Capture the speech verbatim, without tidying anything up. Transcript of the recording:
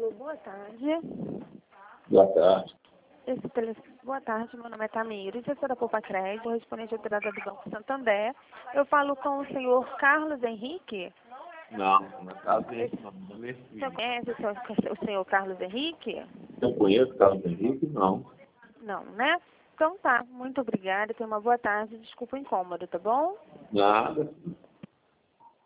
Alô, boa tarde. Boa tarde. Esse tele... Boa tarde, meu nome é Tamires, eu sou da Poupa Crédito, respondente operadora do Banco Santander. Eu falo com o senhor Carlos Henrique? Não, não é Carlos Henrique, não. Não é O senhor conhece o senhor, o senhor Carlos Henrique? Eu conheço Carlos Henrique? Não. Não, né? Então tá, muito obrigada, tenha uma boa tarde, desculpa o incômodo, tá bom? Nada.